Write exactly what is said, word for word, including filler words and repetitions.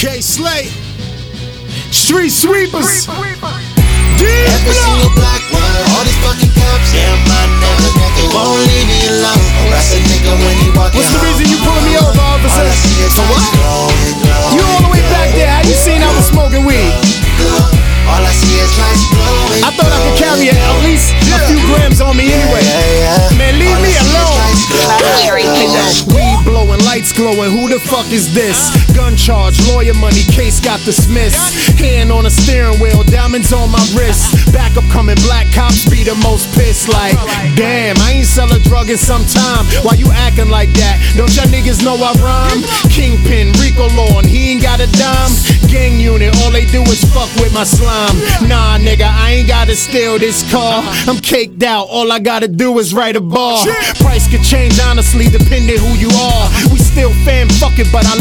K-Slay, Street Sweepers, Every single black one, all these fucking cops, yeah, my nigga, nigga won't leave me alone. That's a nigga when he walking. What's the reason you pulling me over, officer? For what? You all the way back there, how you seen I was smoking weed? All I see is lights glowing. I thought I could carry at least a few grams on me anyway. Man, leave me alone. Weed blowing, lights glowing, who the fuck is this? Gun charge, lawyer money, case got dismissed. Hand on the steering wheel, diamonds on my wrist. Back up coming, black cops be the most pissed. Like, damn, I ain't sell a drug in some time. Why you acting like that? Don't y'all niggas know I rhyme? Kingpin, Rico Law, and he ain't got a dime. Gang unit, all they do is fuck with my slime. Nah, nigga, I ain't gotta steal this car. I'm caked out, all I gotta do is write a bar. Price could change honestly, depending who you are. We still fam, fuck it, but I